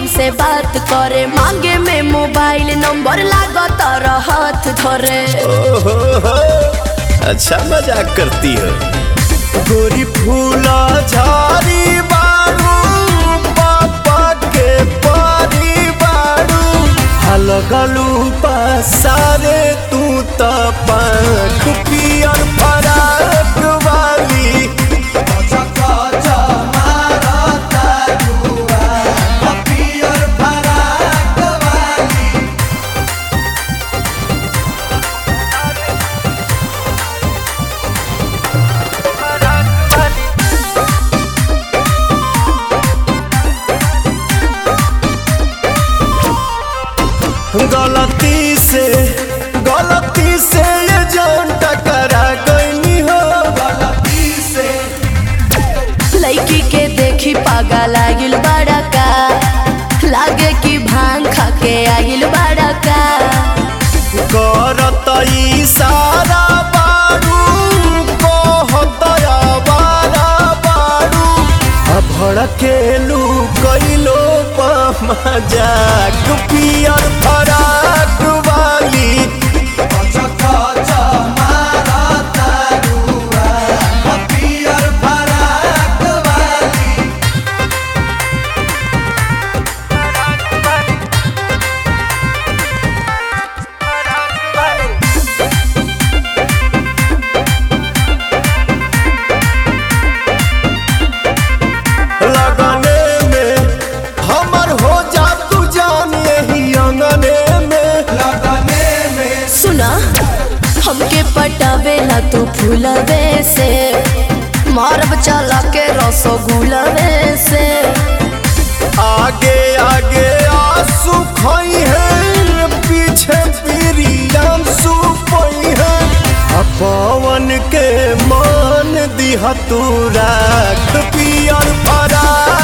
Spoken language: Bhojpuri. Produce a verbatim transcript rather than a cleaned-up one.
हमसे बात करे, मांगे में मोबाइल नंबर लागत हाथ धरे। ओहो हो, अच्छा मजाक करती हो। गोरी फूला झाड़ी बारू, पापा के पारी बारू, हलगलू पसारे तू तो पंख पियर फराक वाली। गलती से गलती से ये जान टकरा गई हो, गलती से। लड़की के देखी पागा लागिल बड़ा का, लागे कि भांग खा के आगिल बड़ा का। करत इशारा बारू, कहत आवारा बारू, भड़केलू कैलो मजाक पियर फराक वाली। हमके पटावेला तू फूलवे से, मारब चला के रसगुलवे से। आगे आगे आंसू खोई है, पीछे पीरियाम सुपई है। पवन के मान दिहा तू राख पियर फरा